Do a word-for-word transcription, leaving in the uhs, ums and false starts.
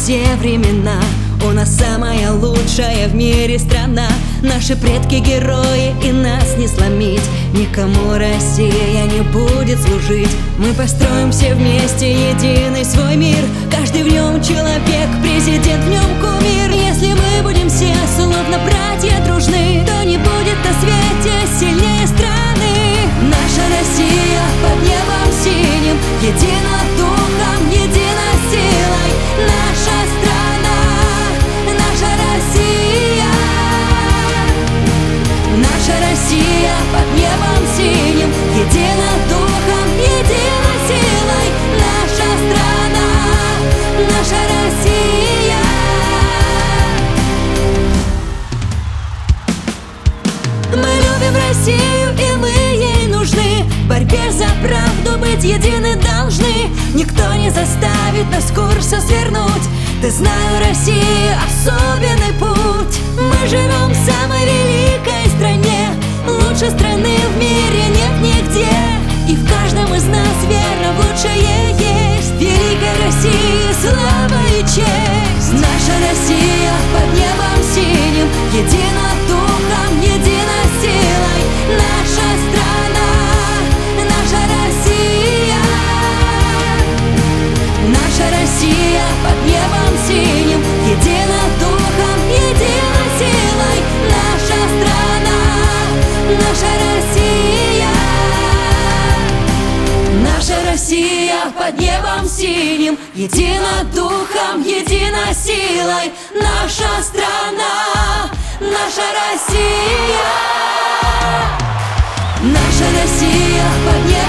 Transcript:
все времена. У нас самая лучшая в мире страна. Наши предки герои, и нас не сломить. Никому Россия не будет служить. Мы построим все вместе единый свой мир. Каждый в нем человек, президент в нем кумир. Если мы будем все словно братья дружны, то не будет на свете сильнее страны. Наша Россия под небом синим, едина духом, едина силой. Наша страна, наша Россия. Наша Россия под небом синим, едина духом, едина силой. Наша страна, наша Россия. Мы любим Россию, и мы ей нужны. В борьбе за правду быть едины должны. Никто не заставит нас с курса свернуть. Ты знаю, Россия, особенный путь. Мы живем в самой великой стране. Лучше страны в мире нет нигде. И в каждом из нас вера в лучшее есть. Великой России слава и честь. Наша Россия под небом синим, едина духом, едина силой. Наша страна, наша Россия. Наша Россия под небом синим, едина духом, едина силой. Наша страна, наша Россия. Наша Россия под небом синим, едина духом, едина силой. Наша страна, наша Россия. Наша Россия под небом